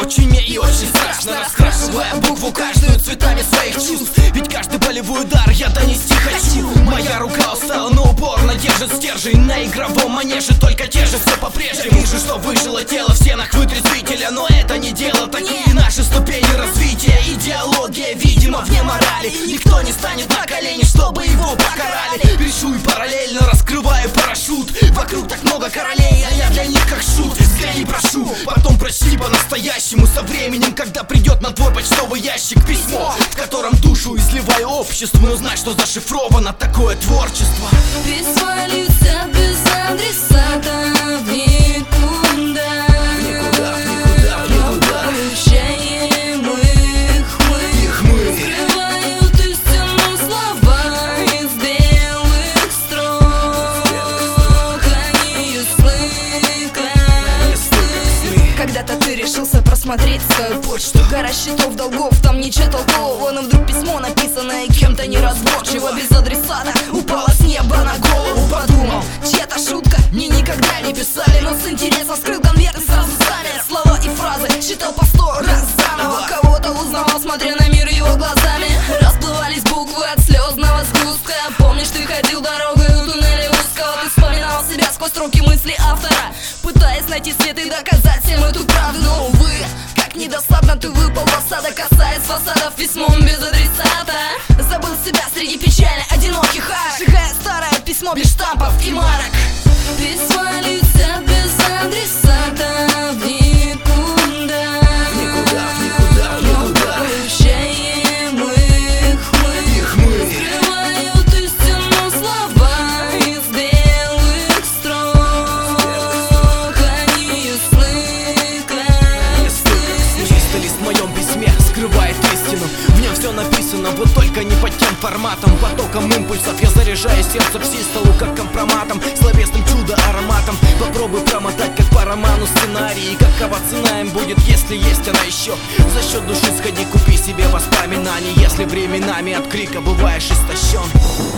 очень мне и очень страшно, раскрашивая букву каждую цветами своих чувств. Ведь каждый болевой удар я донести хочу. Моя рука устала, но упорно держит стержень. На игровом манеже только те же, все по-прежнему. Вижу, что выжило тело в стенах вытрезвителя, но это не дело, такие наши ступени развития. Идеология, видимо, вне морали. Никто не станет на колени, чтобы его покарали. Пишу и параллельно раскрываю парашют. Вокруг так много королей, а я для них как шут. Взгляни, прошу, потом прочти по-настоящему. Со временем, когда придет на твой почтовый ящик письмо, в котором душу изливаю обществу. Но знай, что зашифровано такое творчество. Письма летят без адресата в никуда. Получаем их мы. Скрывают истину слова из белых строк. Они ясны, как сны. Когда-то ты решился просмотреть свою почту. Гора счетов, долгов, там ничего толкового. Но вдруг письмо, написанное кем-то неразборчиво, без адресата, упало с неба на голову. Подумал, чья-то шутка, мне никогда не писали. Но с интересом вскрыл конверт и сразу стали слова и фразы читал по 100 раз заново. Кого-то узнавал, смотря на мир его глазами. Расплывались буквы от слезного сгустка. Помнишь, ты ходил дорогой у туннеля узкого. Ты вспоминал себя сквозь строки мысли автора, пытаясь найти свет и доказать всем эту правду. Но, увы, как недостаточно ты выпал в осадок, касаясь фасадов письмом без адресата. Забыл себя среди печально одиноких арок, сжигая старое письмо без штампов и марок. Письма летят без адресата в никуда. Получаем их мы. Скрывают истину слова из белых строк. Они ясны, как сны. Чистый лист в моем письме скрывает истину. В нем все написано, вот только не под тем форматом. Потоком импульсов я заряжаю сердце псистолу, как компроматом, словесным чудо-ароматом. Попробуй промотать, как по роману сценарий. Какова цена им будет, если есть она еще? За счет души сходи, купи себе воспоминаний, если временами от крика бываешь истощен.